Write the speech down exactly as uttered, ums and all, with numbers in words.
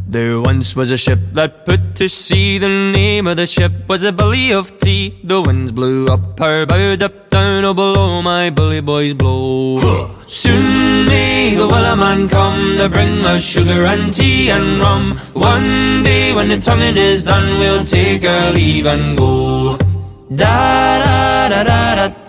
There once was a ship that put to sea. The name of the ship was a Billy of Tea. The winds blew up her bow, up down, oh below my bully boys blow. Soon may the Wellerman come to bring us sugar and tea and rum. One day when the tonguing is done, we'll take our leave and go. Da da da da da.